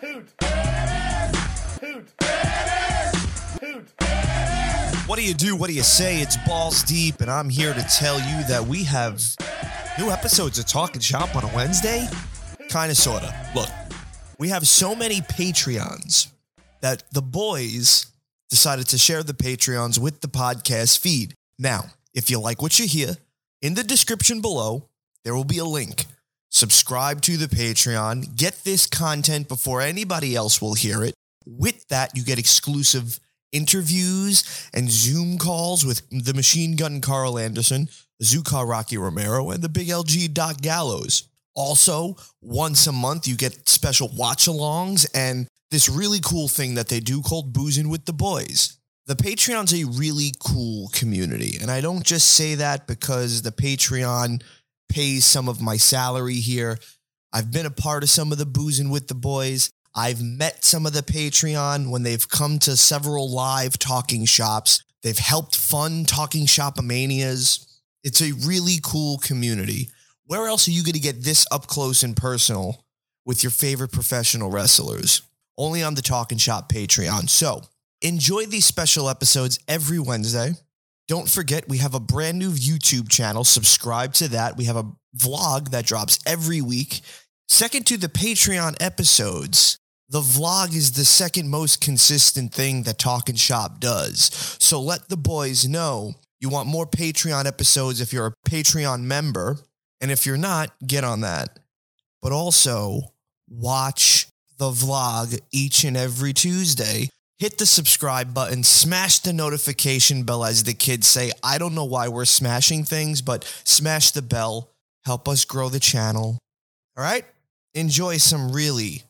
What do you do? What do you say? It's Balls Deep, and I'm here to tell you that we have new episodes of Talking Shop on a Wednesday. Kind of, sort of. Look, we have so many Patreons that the boys decided to share the Patreons with the podcast feed. Now, if you like what you hear, in the description below, there will be a link. Subscribe to the Patreon. Get this content before anybody else will hear it. With that, you get exclusive interviews and Zoom calls with the Machine Gun Carl Anderson, the Zukar Rocky Romero, and the Big LG Doc Gallows. Also, once a month, you get special watch-alongs and this really cool thing that they do called Boozing with the Boys. The Patreon's a really cool community, and I don't just say that because the Patreon pays some of my salary here. I've been a part of some of the Boozing with the Boys. I've met some of the Patreon when they've come to several live talking shops. They've helped fund Talking Shopomanias. It's a really cool community. Where else are you going to get this up close and personal with your favorite professional wrestlers? Only on the Talking Shop Patreon. So enjoy these special episodes every Wednesday. Don't forget, we have a brand new YouTube channel. Subscribe to that. We have a vlog that drops every week. Second to the Patreon episodes, the vlog is the second most consistent thing that Talking Shop does. So let the boys know you want more Patreon episodes if you're a Patreon member. And if you're not, get on that. But also, watch the vlog each and every Tuesday. Hit the subscribe button, smash the notification bell, as the kids say. I don't know why we're smashing things, but smash the bell. Help us grow the channel. All right? Enjoy some really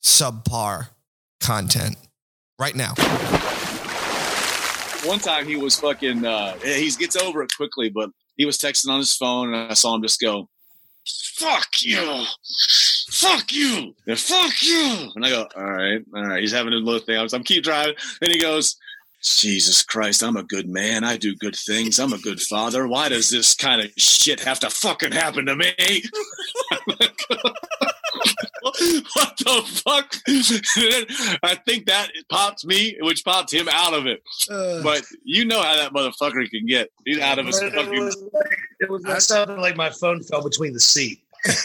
subpar content right now. One time he was fucking, he gets over it quickly, but he was texting on his phone and I saw him just go, "Fuck you. Fuck you. And fuck you." And I go, all right. He's having a little thing. I'm keep driving. Then he goes, "Jesus Christ, I'm a good man. I do good things. I'm a good father. Why does this kind of shit have to fucking happen to me?" What the fuck? I think that popped me, which popped him out of it. But you know how that motherfucker can get. He's out of his fucking... It was something like my phone fell between the seat.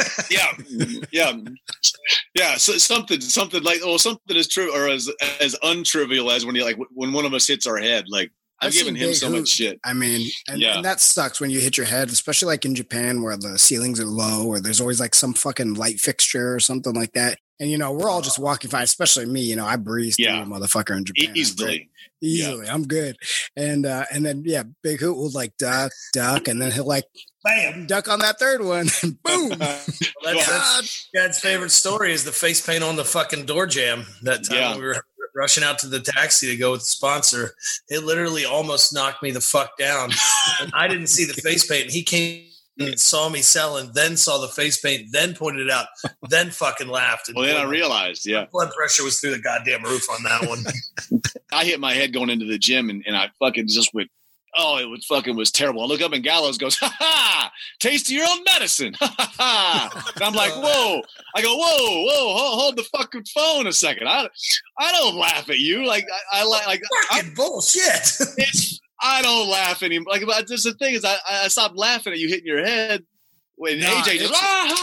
Yeah. So something like, something as true or as untrivial as when one of us hits our head. Like, I'm giving him so much shit. I mean, and that sucks when you hit your head, especially like in Japan where the ceilings are low or there's always like some fucking light fixture or something like that. And, we're all just walking fine, especially me, I breeze through a motherfucker in Japan. Easily. I'm good. And then, Big Hoot will like duck, and then he'll like, bam, duck on that third one. Boom. That's Dad's favorite story is the face paint on the fucking door jam. That time we were rushing out to the taxi to go with the sponsor. It literally almost knocked me the fuck down. And I didn't see the face paint. And he came and saw me selling, then saw the face paint, then pointed it out, then fucking laughed. And then I realized, blood pressure was through the goddamn roof on that one. I hit my head going into the gym and I fucking just went, it was terrible. I look up and Gallows goes, "Ha ha, taste of your own medicine." Ha ha ha. And I'm like, whoa. I go, whoa, hold the fucking phone a second. I don't laugh at you. Like, fucking bullshit. I don't laugh anymore. Like, but just the thing is, I stopped laughing at you hitting your head when AJ just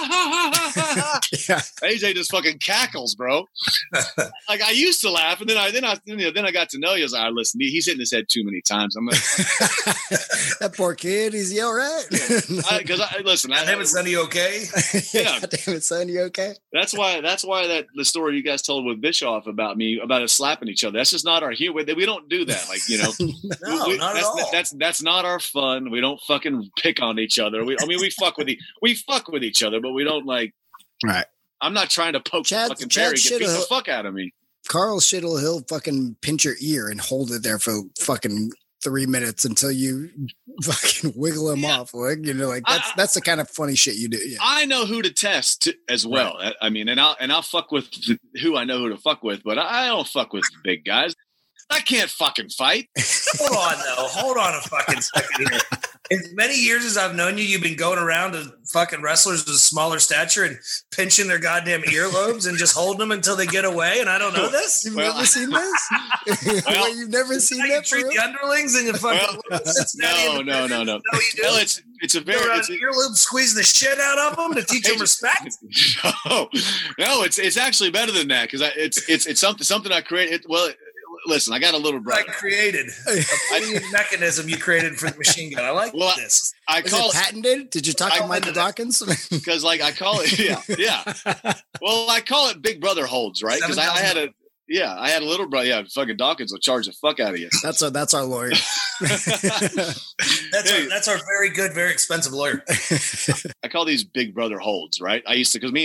AJ just fucking cackles, bro. Like, I used to laugh, and then I got to know you. I was like, listen, he's hitting his head too many times. I'm like, that poor kid. Is all right? Because listen, damn it, son, you okay? Yeah, damn it, son, you okay? That's why the story you guys told with Bischoff about us slapping each other. That's just not our humor. We don't do that. Like, no, not at all. That's not our fun. We don't fucking pick on each other. We fuck with each other, but we don't like. Right. I'm not trying to poke fucking Barry. Get the fuck out of me. Carl Shittle, he'll fucking pinch your ear and hold it there for fucking 3 minutes until you fucking wiggle him off. Like, that's the kind of funny shit you do. Yeah. I know who to test as well. Right. I mean, and I'll fuck with who I know who to fuck with, but I don't fuck with big guys. I can't fucking fight. Hold on a fucking second here. As many years as I've known you, you've been going around to fucking wrestlers with a smaller stature and pinching their goddamn earlobes and just holding them until they get away. And I don't know this. You've never seen this? You've never seen that? Treat the underlings and you fucking. No. Well, it's a very earlobe squeezing the shit out of them to teach them respect. No, it's actually better than that because it's something I created. Listen, I got a little brother. I created a mechanism you created for the machine gun. I like this. I call it patented. Did you talk to Michael Dawkins? Because I call it, yeah. Well, I call it Big Brother holds, right? Because I had a little brother. Yeah, fucking Dawkins will charge the fuck out of you. That's our lawyer. That's our very good, very expensive lawyer. I call these Big Brother holds, right? I used to, because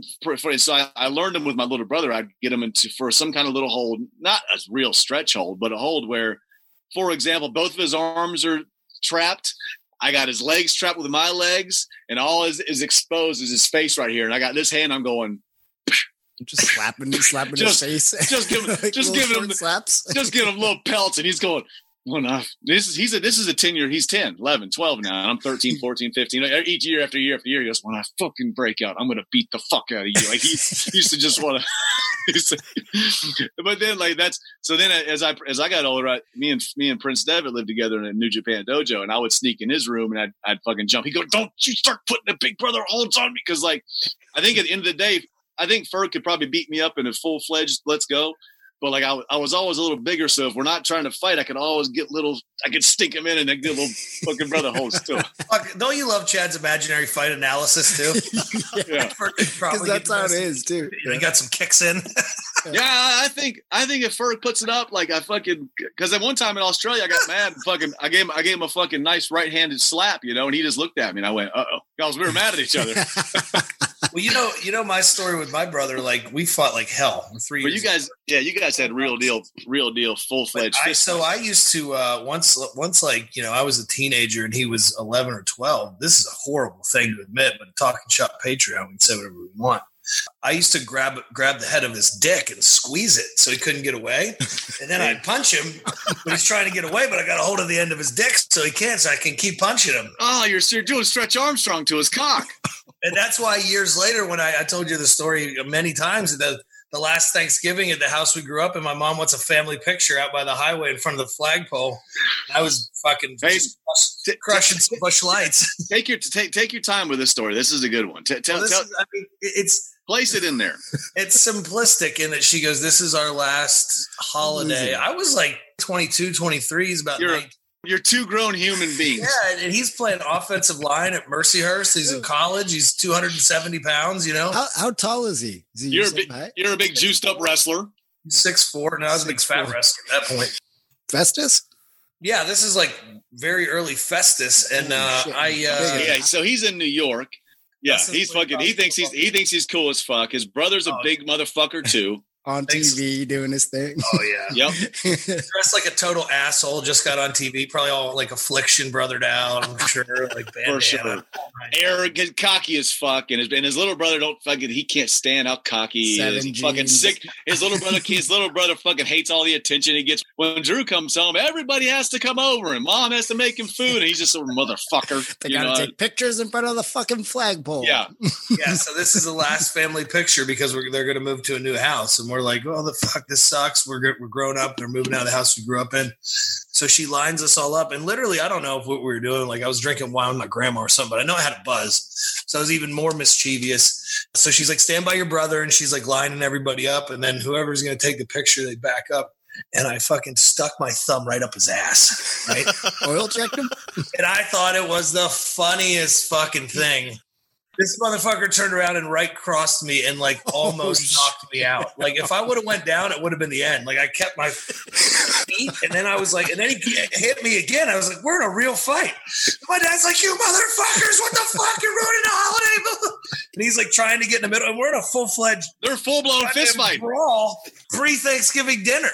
I learned them with my little brother. I'd get them for some kind of little hold, not a real stretch hold, but a hold where, for example, both of his arms are trapped. I got his legs trapped with my legs, and all is exposed is his face right here. And I got this hand. I'm going. Just slapping his face. Just giving him slaps. Just giving him little pelts, and he's going. Well, this is a 10 year. He's 10, 11, 12 now. And I'm 13, 14, 15. Each year after year after year, he goes, when I fucking break out, I'm going to beat the fuck out of you. Like he used to just want to. But then as I got older, me and Prince Devitt lived together in a New Japan dojo, and I would sneak in his room and I'd fucking jump. He'd go, don't you start putting the Big Brother holds on me. Cause I think at the end of the day, I think Ferg could probably beat me up in a full-fledged let's go. But I was always a little bigger, so if we're not trying to fight, I could always I could stick him in and get little fucking brother holds too. Don't you love Chad's imaginary fight analysis too? Yeah, because that's how it is too. He got some kicks in. Yeah, I think if Ferg puts it up, because at one time in Australia I got mad. And I gave him a fucking nice right-handed slap, and he just looked at me and I went, uh oh, because we were mad at each other. Well, you know my story with my brother. We fought like hell for 3 years. But you guys had real deal, full-fledged. I used to once I was a teenager and he was 11 or 12. This is a horrible thing to admit, but Talking Shop Patreon, we can say whatever we want. I used to grab the head of his dick and squeeze it so he couldn't get away, and then I'd punch him when he's trying to get away, but I got a hold of the end of his dick so he can't, so I can keep punching him. Oh, you're doing Stretch Armstrong to his cock. And that's why years later, when I told you the story many times, the last Thanksgiving at the house we grew up in, my mom wants a family picture out by the highway in front of the flagpole. I was fucking crushing some bush lights. Take your time with this story. This is a good one. Place it in there. It's simplistic in that she goes, this is our last holiday. I was like 22, 23. He's about 19. You're two grown human beings. Yeah, and he's playing offensive line at Mercyhurst. He's in college. He's 270 pounds, How tall is he? You're a big juiced up wrestler. He's 6'4", and I was a big fat wrestler at that point. Festus? Yeah, this is like very early Festus. And so he's in New York. Yeah, he thinks he's cool as fuck. His brother's a big motherfucker too. On TV doing his thing. Oh yeah. Yep. Dressed like a total asshole, just got on TV, probably all like Affliction brothered out, I'm sure. Like bandana. For sure. Arrogant, cocky as fuck, and his little brother he can't stand how cocky he is. He's fucking sick. His little brother fucking hates all the attention he gets. When Drew comes home, everybody has to come over and mom has to make him food, and he's just a motherfucker. They gotta take pictures in front of the fucking flagpole. Yeah. Yeah, so this is the last family picture because they're gonna move to a new house, and we're like, oh, the fuck, this sucks. We're grown up. They're moving out of the house we grew up in. So she lines us all up. And literally, I don't know what we were doing. Like I was drinking wine with my grandma or something, but I know I had a buzz. So I was even more mischievous. So she's like, stand by your brother. And she's like lining everybody up. And then whoever's going to take the picture, they back up. And I fucking stuck my thumb right up his ass. Right? Oil checked him? And I thought it was the funniest fucking thing. This motherfucker turned around and right crossed me and like almost knocked me out. Like if I would have went down, it would have been the end. Like I kept my feet and then I was like, and then he hit me again. I was like, we're in a real fight. My dad's like, you motherfuckers, what the fuck? You're ruining the holiday. And he's like trying to get in the middle and we're in a they're full-blown fist fight. Brawl pre-Thanksgiving dinner.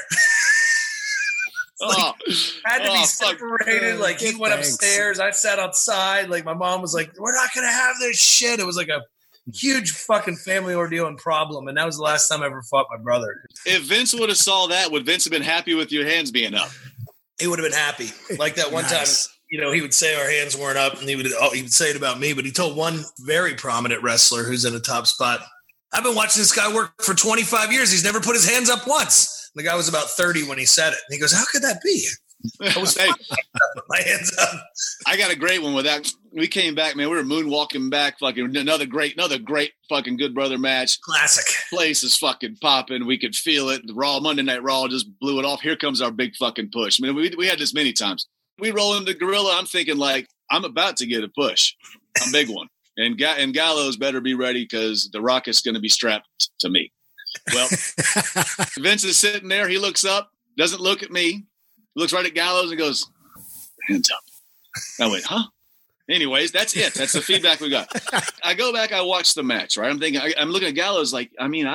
Had to be separated. Like he went upstairs. I sat outside. Like my mom was like, "We're not gonna have this shit." It was like a huge fucking family ordeal and problem. And that was the last time I ever fought my brother. If Vince would have saw that, would Vince have been happy with your hands being up? He would have been happy. Like that one time he would say our hands weren't up, and he would say it about me. But he told one very prominent wrestler who's in a top spot, "I've been watching this guy work for 25 years. He's never put his hands up once." And the guy was about 30 when he said it. And he goes, "How could that be?" I was my hands up. I got a great one with that. We came back, man. We were moonwalking back. Fucking another great fucking Good Brother match. Classic. Place is fucking popping. We could feel it. The Monday Night Raw just blew it off. Here comes our big fucking push. I mean, we had this many times. We roll into Gorilla. I'm thinking like, I'm about to get a push, a big one. And Gallows better be ready because the Rocket's going to be strapped to me. Well, Vince is sitting there. He looks up, doesn't look at me. Looks right at Gallows and goes, "Hands up." I went, huh? Anyways, that's it. That's the feedback we got. I go back, I watch the match, right? I'm thinking, I'm looking at Gallows like,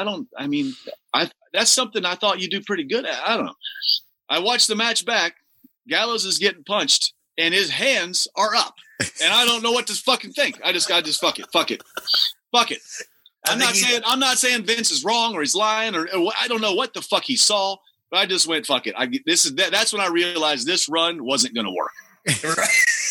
that's something I thought you do pretty good at. I don't know. I watch the match back. Gallows is getting punched and his hands are up. And I don't know what to fucking think. I just fuck it. I'm not saying Vince is wrong or he's lying or I don't know what the fuck he saw. But I just went, fuck it. That's when I realized this run wasn't going to work. Right.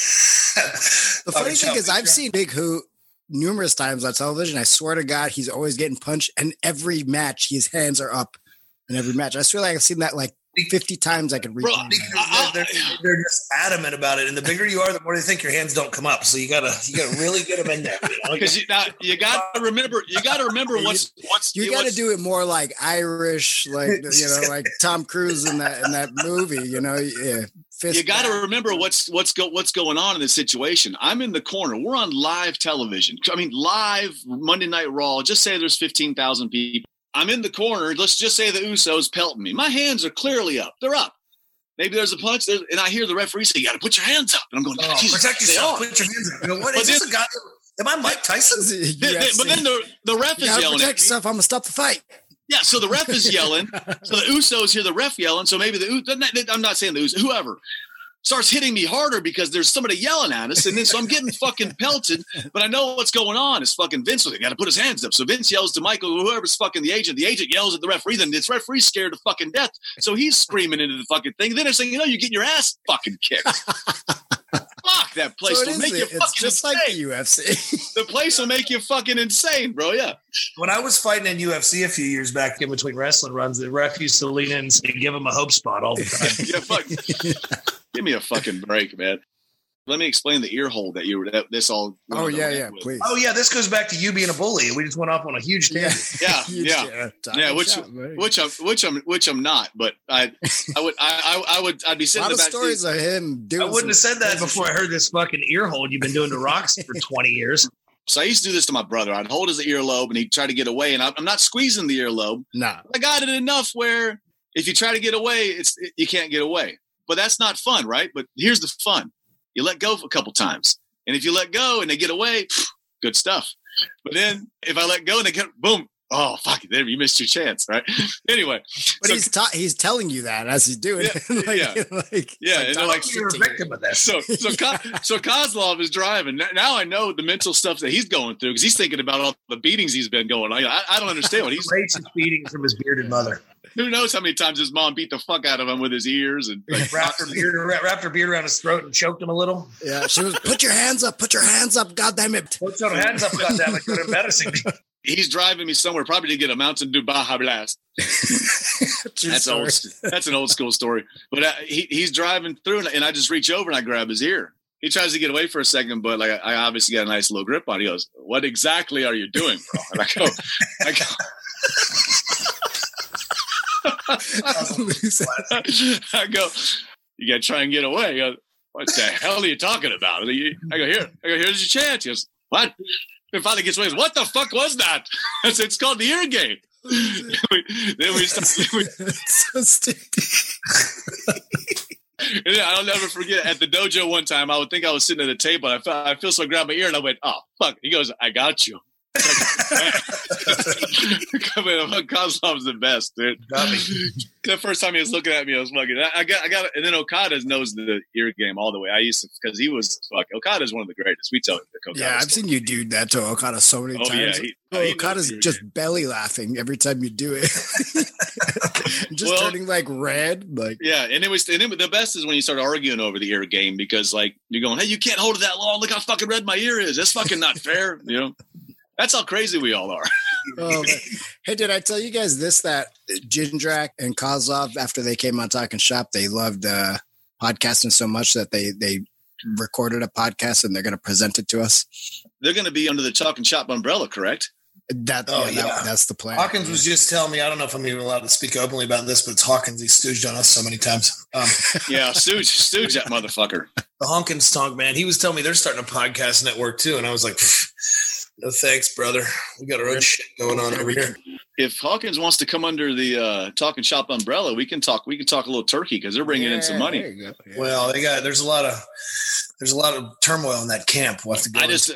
The funny thing is, I've seen Big Hoot numerous times on television. I swear to God, he's always getting punched, and every match, his hands are up in every match. I swear like I've seen that like 50 times I can read. They're just adamant about it. And the bigger you are, the more they think your hands don't come up. So you gotta really get them in there. Because you gotta remember what's you gotta do it more like Irish, like like Tom Cruise in that movie. Yeah. You got to remember what's going on in this situation. I'm in the corner. We're on live television. I mean, live Monday Night Raw. Just say there's 15,000 people. I'm in the corner. Let's just say the Usos pelting me. My hands are clearly up. They're up. Maybe there's a punch, and I hear the referee say, "You got to put your hands up." And I'm going, "Protect yourself. Put your hands up." What is this? A guy? Am I Mike Tyson? But then the ref is yelling. Protect yourself. I'm gonna stop the fight. Yeah, so the ref is yelling. So the Usos hear the ref yelling. So maybe I'm not saying the Usos, whoever starts hitting me harder because there's somebody yelling at us. And then so I'm getting fucking pelted, but I know what's going on. It's fucking Vince. They got to put his hands up. So Vince yells to Michael, whoever's fucking the agent. The agent yells at the referee. Then this referee's scared to fucking death. So he's screaming into the fucking thing. Then they're saying, you're getting your ass fucking kicked. Fuck, that place will make you fucking just insane. Like the UFC. The place will make you fucking insane, bro. Yeah. When I was fighting in UFC a few years back in between wrestling runs, the ref used to lean in and say, "Give him a hope spot" all the time. Yeah, fuck. Give me a fucking break, man. Let me explain the ear hole that this all. Oh yeah, please. Oh yeah, this goes back to you being a bully. We just went off on a huge tangent. Yeah. Which I'm not, but I'd be sitting. A lot of stories of him doing. I wouldn't have said that before I heard this fucking ear hole you've been doing to rocks for 20 years. So I used to do this to my brother. I'd hold his earlobe and he'd try to get away, and I'm not squeezing the earlobe. No, I got it enough where if you try to get away, you can't get away. But that's not fun, right? But here's the fun. You let go a couple times. And if you let go and they get away, good stuff. But then if I let go and they get, boom, oh, fuck it, there, you missed your chance, right? Anyway. But he's telling you that as he's doing it. You're a victim of that. So Kozlov is driving. Now I know the mental stuff that he's going through because he's thinking about all the beatings he's been going on. I don't understand what he's... Racist beatings from his bearded mother. Who knows how many times his mom beat the fuck out of him with his ears and wrapped her beard around his throat and choked him a little. Yeah, she was, put your hands up, God damn it. Put your hands up, God damn it. You're embarrassing me. He's driving me somewhere, probably to get a Mountain Dew Baja Blast. That's an old school story. But he's driving through, and I just reach over and I grab his ear. He tries to get away for a second, but like I obviously got a nice little grip on it. He goes, "What exactly are you doing, bro?" And I go. I go, "You got to try and get away." He goes, "What the hell are you talking about?" I go, "Here's your chance." He goes, "What?" And finally gets away. What the fuck was that? I said, "It's called the ear game." Then we started. So stupid. And I'll never forget at the dojo one time, I would think I was sitting at a table. I feel so I grabbed my ear and I went, "Oh, fuck." He goes, "I got you." Kozlov's the best, dude. The first time he was looking at me, I was fucking. I got it. And then Okada knows the ear game all the way. I used to because he was Okada's one of the greatest. We tell Okada. Yeah, I've seen you do that to Okada so many times. Yeah, Okada's just belly laughing every time you do it. just turning like red. Like yeah, and the best is when you start arguing over the ear game because like you're going, hey, you can't hold it that long. Look how fucking red my ear is. That's fucking not fair. You know, that's how crazy we all are. Oh, hey, did I tell you guys this? That Jindrak and Kozlov, after they came on Talking Shop, they loved podcasting so much that they recorded a podcast and they're going to present it to us. They're going to be under the Talking Shop umbrella, correct? That's the plan. Hawkins was just telling me, I don't know if I'm even allowed to speak openly about this, but it's Hawkins. He stooged on us so many times. Yeah, stooge that motherfucker. The Hawkins Tonk, man. He was telling me they're starting a podcast network too. And I was like, no thanks, brother. We got our own shit going on over here. If Hawkins wants to come under the Talking Shop umbrella, we can talk a little turkey because they're bringing in some money. Yeah. Well, there's a lot of turmoil in that camp. We'll have to go.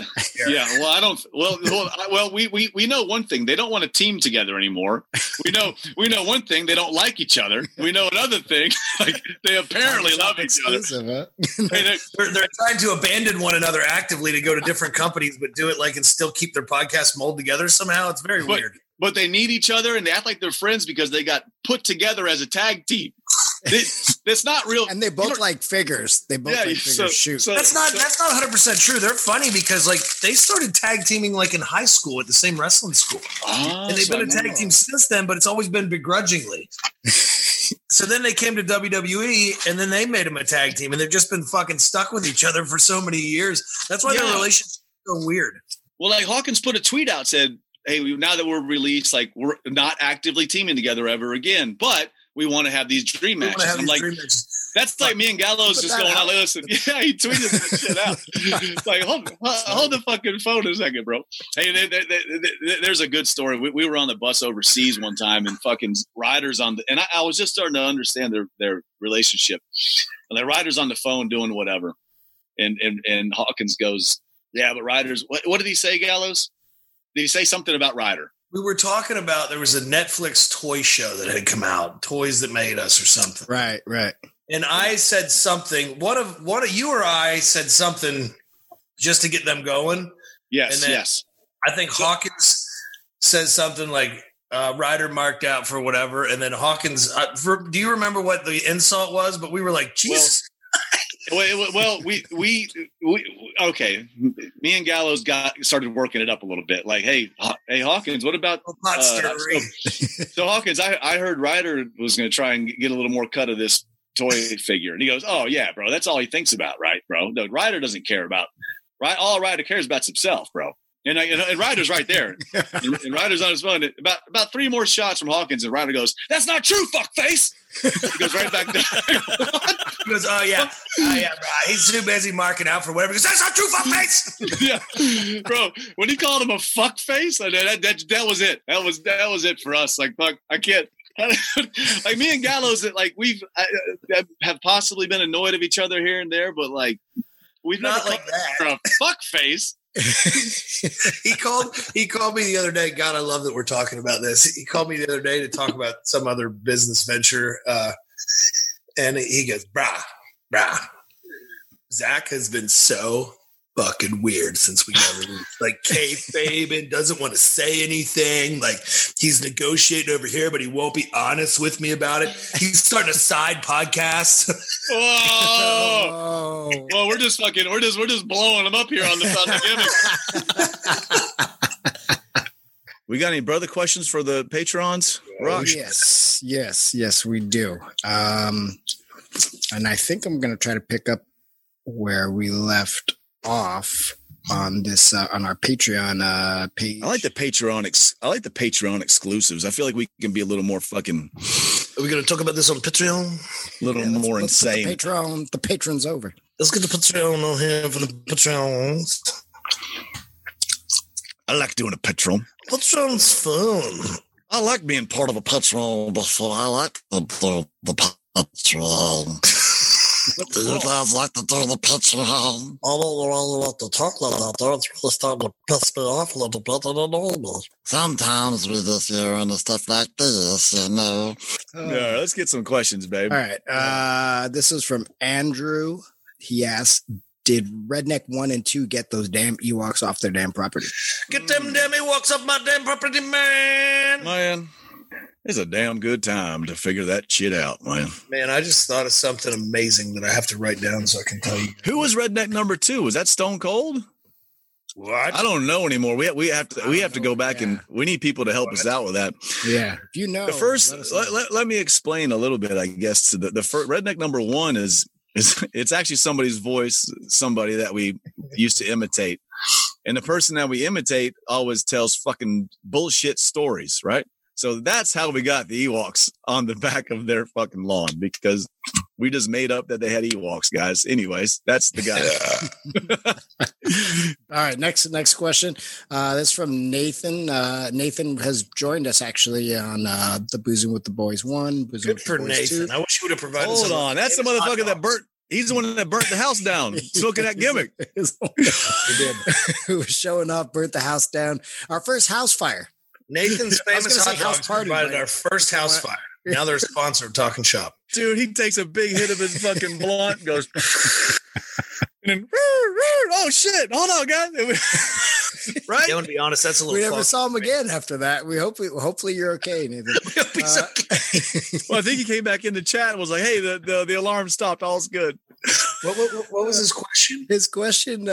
We know one thing. They don't want to team together anymore. We know one thing. They don't like each other. We know another thing. Like they apparently love each other. They're trying to abandon one another actively to go to different companies, but do it like and still keep their podcast mold together somehow. It's very weird. But they need each other and they act like they're friends because they got put together as a tag team. It's not real. And they both like figures. They both like figure shoot. That's not 100% true. They're funny because like they started tag teaming like in high school at the same wrestling school. And they've been a tag team since then, but it's always been begrudgingly. So then they came to WWE and then they made them a tag team and they've just been fucking stuck with each other for so many years. That's why their relationship is so weird. Well, like Hawkins put a tweet out, said, hey, now that we're released, like we're not actively teaming together ever again, but we want to have these dream matches. I'm like, that's like me and Gallows just going out. Listen, yeah, he tweeted that shit out. It's like, hold the fucking phone a second, bro. Hey, there's a good story. We were on the bus overseas one time, and fucking riders and I was just starting to understand their relationship. And the riders on the phone doing whatever, and Hawkins goes, yeah, but riders. What did he say, Gallows? Did he say something about Ryder? We were talking about there was a Netflix toy show that had come out, Toys That Made Us or something. Right. And I said something. One of you or I said something just to get them going. Yes, and yes. I think Hawkins says something like Ryder marked out for whatever, and then Hawkins. Do you remember what the insult was? But we were like, Jesus. Well, we okay. Me and Gallows started working it up a little bit. Like, hey Hawkins, what about so Hawkins? I heard Ryder was going to try and get a little more cut of this toy figure, and he goes, "Oh yeah, bro, that's all he thinks about, right, bro? No, Ryder doesn't care about right. All Ryder cares about is himself, bro." And Ryder's right there, and Ryder's on his phone. About 3 more shots from Hawkins, and Ryder goes, "That's not true, fuckface." He goes right back down. He goes, "Oh yeah, bro. He's too busy marking out for whatever." He goes, "That's not true, fuckface." Yeah, bro. When he called him a fuckface, that was it. That was it for us. Like, fuck, I can't. Like me and Gallows, like we've have possibly been annoyed of each other here and there, but like we've not never like that. For a fuckface. He called me the other day. God, I love that we're talking about this. He called me the other day to talk about some other business venture. And he goes, brah. Zach has been so fucking weird since we got released. Like kayfabe and doesn't want to say anything. Like he's negotiating over here, but he won't be honest with me about it. He's starting a side podcast. Whoa! Well, we're just blowing him up here on the gimmick. We got any brother questions for the patrons? Rock? Yes, we do. And I think I'm going to try to pick up where we left off on this on our Patreon page. I like the Patreon exclusives. I feel like we can be a little more fucking. Are we going to talk about this on Patreon? A little more insane. The patron's over. Let's get the Patreon on here for the Patrons. I like doing a Patreon. Patreon's fun. I like being part of a Patreon before. I like the Patreon. Do you guys like to do the Patreon? I don't really like to talk like that. It's really starting to piss me off a little bit. I don't know. Sometimes we just hear and stuff like this, you know. Yeah, let's get some questions, babe. All right. This is from Andrew. He asked, did Redneck 1 and 2 get those damn Ewoks off their damn property? Get them damn Ewoks off my damn property, man. It's a damn good time to figure that shit out, man. Man, I just thought of something amazing that I have to write down so I can tell you. Who was redneck number 2? Was that Stone Cold? What? I don't know anymore. We have to go back and we need people to help us out with that. Yeah, if you know. The first, let me explain a little bit, I guess. To the first redneck number 1 is it's actually somebody's voice, somebody that we used to imitate, and the person that we imitate always tells fucking bullshit stories, right? So that's how we got the Ewoks on the back of their fucking lawn, because we just made up that they had Ewoks, guys. Anyways, that's the guy. All right, next question. That's from Nathan. Nathan has joined us actually on the Boozing with the Boys 1. Good for Nathan. 2. I wish you would have provided. Hold on, that's the motherfucker that burnt. He's the one that burnt the house down, smoking that gimmick. He did. Who was showing up, burnt the house down. Our first house fire. Nathan's famous hot dogs provided our first house fire. Now they're a sponsor of Talking Shop. Dude, he takes a big hit of his fucking blunt, goes, and then, oh shit, hold on, guys. Right? Yeah, I'm gonna be honest, that's a little. We never saw him again after that. Hopefully you're okay, Nathan. Okay. Well, I think he came back in the chat and was like, "Hey, the alarm stopped. All's good." What was his question? His question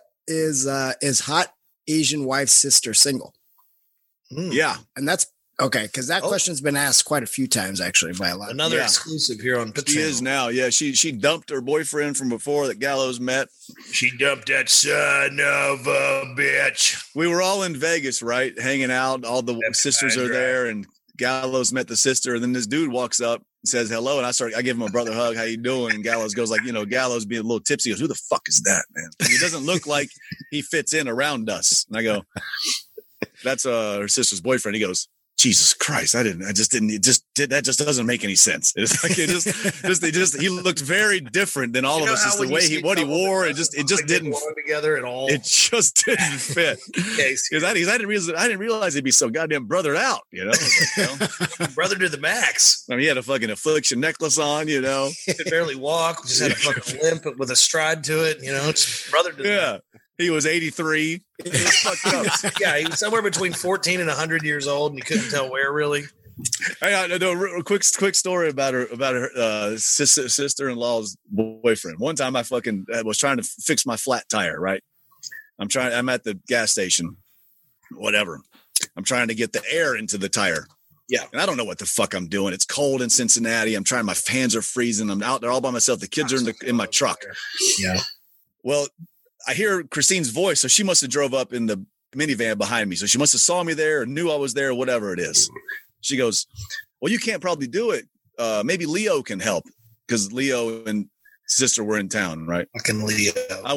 is hot Asian wife's sister single? Yeah, and that's okay because that question's been asked quite a few times actually by a lot. Another exclusive here on Patreon. She is now. Yeah, she dumped her boyfriend from before that Gallows met. She dumped that son of a bitch. We were all in Vegas, right, hanging out. All the sisters are there, and Gallows met the sister, and then this dude walks up and says hello, and I give him a brother hug. How you doing? And Gallows goes like, Gallows being a little tipsy. He goes, who the fuck is that, man? He doesn't look like he fits in around us. And I go, that's her sister's boyfriend. He goes, Jesus Christ, that just doesn't make any sense. It's like he looked very different than all of us. Just the way what he wore, it just didn't together at all. It just didn't fit. Because I didn't realize he'd be so goddamn brothered out, Brother to the max. I mean, he had a fucking affliction necklace on, He could barely walk, just had a fucking limp with a stride to it, just brother to the max. He was 83. He was fucked up. Yeah, he was somewhere between 14 and 100 years old, and you couldn't tell where really. I know a quick story about her sister-in-law's boyfriend. One time I was trying to fix my flat tire, right? I'm at the gas station, whatever. I'm trying to get the air into the tire. Yeah. And I don't know what the fuck I'm doing. It's cold in Cincinnati. My hands are freezing. I'm out there all by myself. The kids are in my truck. Yeah. Well, I hear Christine's voice, so she must have drove up in the minivan behind me. So she must have saw me there or knew I was there, or whatever it is. She goes, well, you can't probably do it. Maybe Leo can help, because Leo and sister were in town, right? Fucking Leo.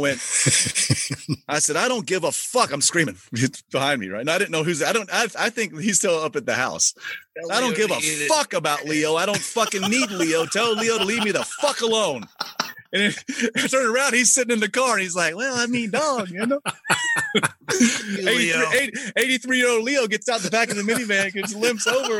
I said, I don't give a fuck. I'm screaming behind me, right? And I didn't know I think he's still up at the house. I don't give a fuck about Leo. I don't fucking need Leo. Tell Leo to leave me the fuck alone. And I turn around, he's sitting in the car, and he's like, well, I mean, dog, 83-year-old Leo gets out the back of the minivan, gets limps over.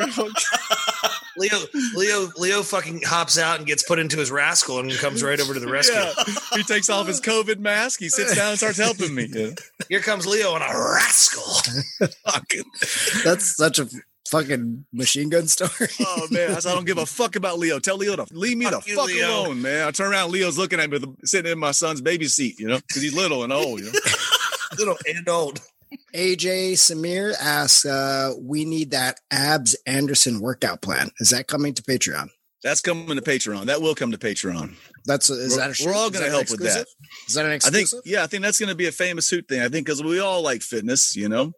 Leo fucking hops out and gets put into his rascal and comes right over to the rescue. Yeah. He takes off his COVID mask. He sits down and starts helping me. Yeah. Here comes Leo on a rascal. That's such a fucking machine gun story. Oh man, I don't give a fuck about Leo. Tell Leo to leave me the fuck alone, man. I turn around, Leo's looking at me, sitting in my son's baby seat, because he's little and old. Little and old. AJ Samir asks, we need that Abs Anderson workout plan. Is that coming to Patreon? That's coming to Patreon. That will come to Patreon. We're all going to help with that. Is that an exclusive? I think that's going to be a famous Hoot thing. I think because we all like fitness,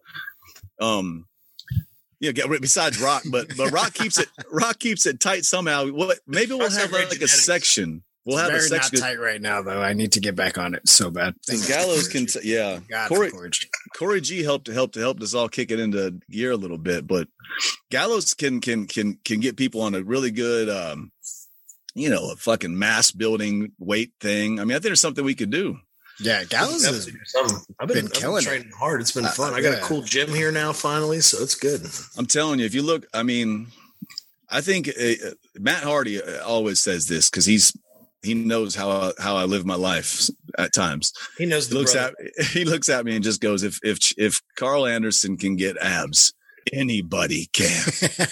besides Rock, but Rock keeps it tight somehow. Maybe we'll have like a section. We'll have a section. Not tight right now, though. I need to get back on it so bad. Gallows can, Corey G helped us all kick it into gear a little bit, but Gallows can get people on a really good, a fucking mass building weight thing. I mean, I think there's something we could do. Yeah, Gallows has I've been training hard. It's been fun. I got a cool gym here now, finally, so it's good. I'm telling you, if you look, I mean, I think Matt Hardy always says this because he knows how I live my life at times. He knows he looks at me and just goes, if Carl Anderson can get abs, Anybody can.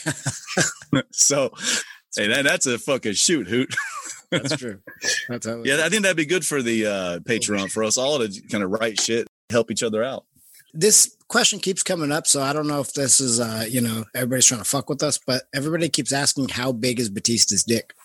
So, hey, that's a fucking shoot, Hoot. That's true. That's how Yeah, I think that'd be good for the Patreon for us all to kind of write shit, help each other out. This question keeps coming up, so I don't know if this is, everybody's trying to fuck with us, but everybody keeps asking, how big is Batista's dick?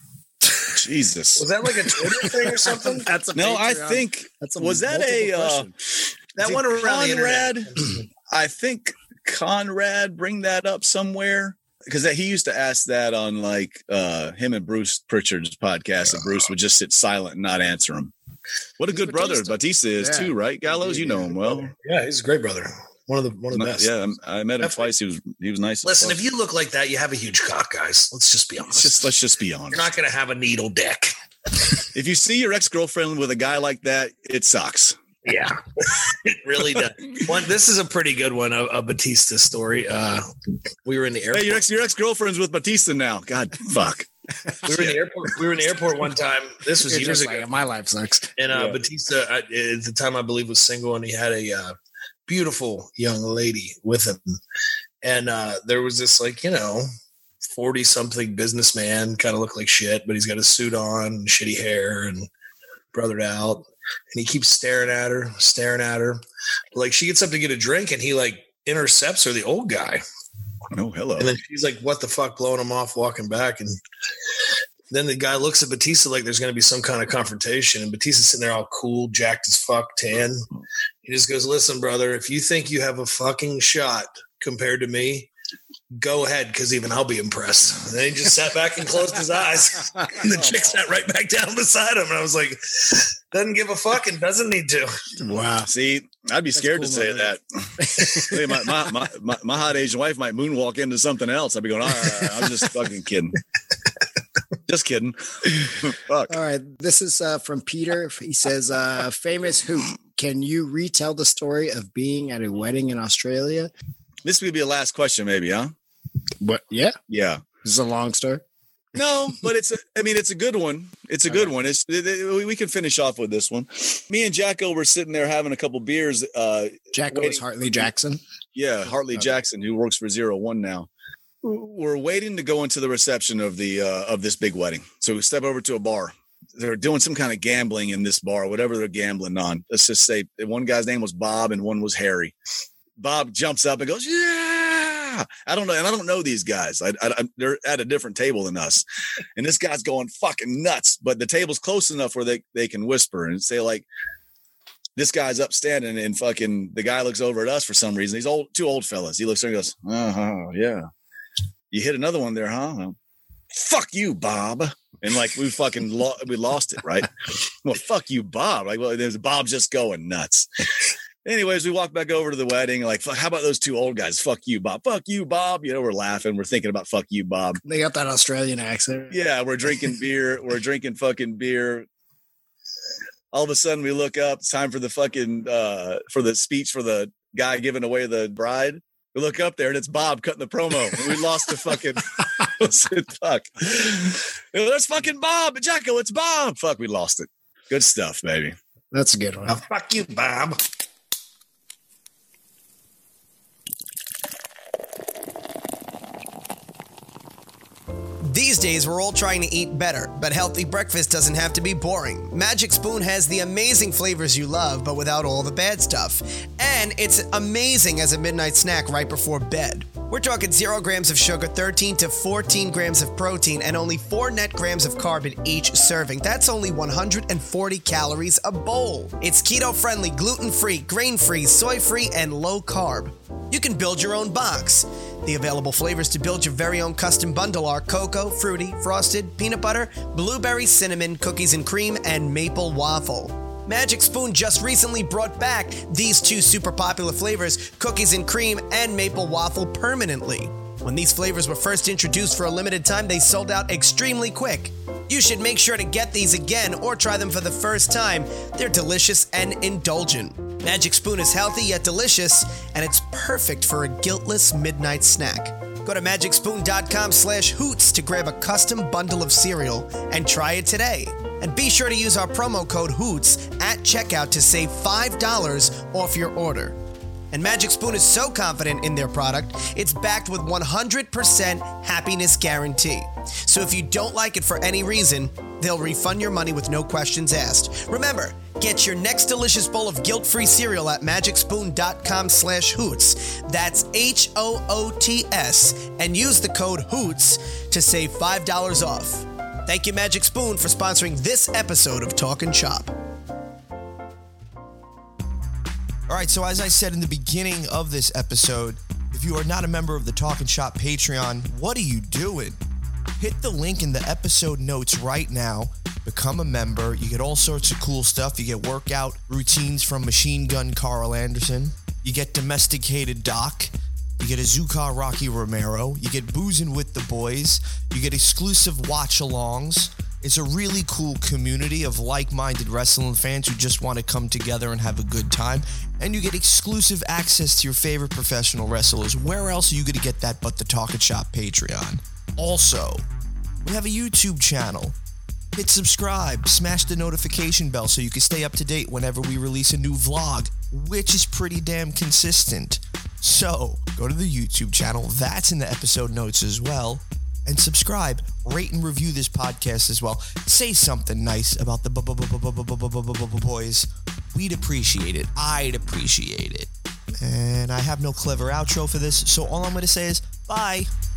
Jesus. Was that like a Twitter thing or something? That's a No, I Patreon. think, That's was that a, That one around the Conrad? internet. I think Conrad bring that up somewhere. Because he used to ask that on like him and Bruce Pritchard's podcast, and Bruce would just sit silent and not answer him. What a good brother Batista is too, right? Gallows, you know him well. Yeah, he's a great brother. One of the best. Yeah, I met him twice. He was nice. Listen, if you look like that, you have a huge cock, guys. Let's just be honest. Let's just be honest. You're not going to have a needle dick. If you see your ex-girlfriend with a guy like that, it sucks. Yeah, it really does. This is a pretty good one, a Batista story. We were in the airport. Hey, your ex-girlfriend's with Batista now. God, fuck. We were in the airport. We were in the airport one time. This was years ago. Like, my life sucks. And Batista, at the time, I believe, was single, and he had a beautiful young lady with him. And there was this, 40-something businessman, kind of looked like shit, but he's got a suit on, and shitty hair, and brothered out. And he keeps staring at her. Like, she gets up to get a drink, and he intercepts her, the old guy. Oh, hello. And then she's like, what the fuck, blowing him off, walking back. And then the guy looks at Batista like there's going to be some kind of confrontation. And Batista's sitting there all cool, jacked as fuck, tan. He just goes, listen, brother, if you think you have a fucking shot compared to me, go ahead, because even I'll be impressed. And then he just sat back and closed his eyes. And the chick sat right back down beside him. And I was like, doesn't give a fuck and doesn't need to. Wow. See, I'd be scared to say that. Hey, my hot Asian wife might moonwalk into something else. I'd be going, I'm just fucking kidding. Just kidding. Fuck. All right. This is from Peter. He says, famous Hoot, can you retell the story of being at a wedding in Australia? This would be a last question, maybe, huh? What? Yeah. Yeah. This is a long story. No, but it's a good one. It's a good one. We can finish off with this one. Me and Jacko were sitting there having a couple beers. Jacko is Hartley Jackson. Yeah, Hartley Jackson, who works for 01 now. We're waiting to go into the reception of this big wedding. So we step over to a bar. They're doing some kind of gambling in this bar, whatever they're gambling on. Let's just say one guy's name was Bob and one was Harry. Bob jumps up and goes, yeah. I don't know. And I don't know these guys. They're at a different table than us. And this guy's going fucking nuts. But the table's close enough where they can whisper and say, like, this guy's upstanding, and fucking the guy looks over at us for some reason. He's two old fellas. He looks there and goes, yeah. You hit another one there, huh? Well, fuck you, Bob. And we fucking we lost it, right? Well, fuck you, Bob. There's Bob's just going nuts. Anyways, we walk back over to the wedding. Like, fuck, how about those two old guys? Fuck you, Bob. Fuck you, Bob. We're laughing. We're thinking about fuck you, Bob. They got that Australian accent. Yeah, we're drinking beer. We're drinking fucking beer. All of a sudden, we look up. It's time for the fucking for the speech for the guy giving away the bride. We look up there, and it's Bob cutting the promo. And we lost the fucking. Fuck. There's fucking Bob. Jacko, it's Bob. Fuck, we lost it. Good stuff, baby. That's a good one. Oh, fuck you, Bob. These days, we're all trying to eat better, but healthy breakfast doesn't have to be boring. Magic Spoon has the amazing flavors you love, but without all the bad stuff. And it's amazing as a midnight snack right before bed. We're talking 0 grams of sugar, 13 to 14 grams of protein, and only 4 net grams of carb in each serving. That's only 140 calories a bowl. It's keto-friendly, gluten-free, grain-free, soy-free, and low-carb. You can build your own box. The available flavors to build your very own custom bundle are cocoa, fruity, frosted, peanut butter, blueberry, cinnamon, cookies and cream, and maple waffle. Magic Spoon just recently brought back these 2 super popular flavors, cookies and cream and maple waffle, permanently. When these flavors were first introduced for a limited time, they sold out extremely quick. You should make sure to get these again or try them for the first time. They're delicious and indulgent. Magic Spoon is healthy yet delicious, and it's perfect for a guiltless midnight snack. Go to magicspoon.com/hoots to grab a custom bundle of cereal and try it today. And be sure to use our promo code HOOTS at checkout to save $5 off your order. And Magic Spoon is so confident in their product, it's backed with 100% happiness guarantee. So if you don't like it for any reason, they'll refund your money with no questions asked. Remember, get your next delicious bowl of guilt-free cereal at magicspoon.com/hoots. That's HOOTS. And use the code HOOTS to save $5 off. Thank you, Magic Spoon, for sponsoring this episode of Talkin' Shop. All right, so as I said in the beginning of this episode, if you are not a member of the Talkin' Shop Patreon, what are you doing? Hit the link in the episode notes right now. Become a member. You get all sorts of cool stuff. You get workout routines from Machine Gun Carl Anderson. You get Domesticated Doc. You get Azucar Rocky Romero. You get Boozin' with the Boys. You get exclusive watch-alongs. It's a really cool community of like-minded wrestling fans who just want to come together and have a good time. And you get exclusive access to your favorite professional wrestlers. Where else are you going to get that but the Talkin' Shop Patreon? Also, we have a YouTube channel. Hit subscribe, smash the notification bell so you can stay up to date whenever we release a new vlog, which is pretty damn consistent. So, go to the YouTube channel, that's in the episode notes as well, and subscribe, rate and review this podcast as well. Say something nice about the boys. We'd appreciate it. I'd appreciate it. And I have no clever outro for this, so all I'm going to say is bye.